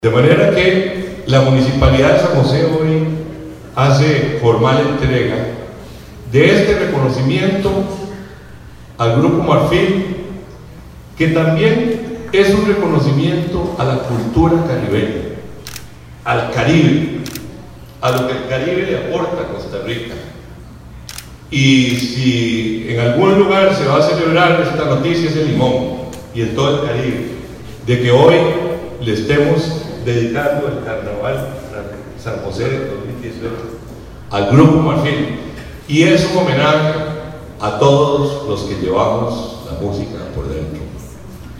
De manera que la Municipalidad de San José hoy hace formal entrega de este reconocimiento al Grupo Marfil, que también es un reconocimiento a la cultura caribeña, al Caribe, a lo que el Caribe le aporta a Costa Rica. Y si en algún lugar se va a celebrar esta noticia es en Limón y en todo el Caribe, de que hoy le estemos dedicando el Carnaval San José de 2018 al Grupo Marfil, y es un homenaje a todos los que llevamos la música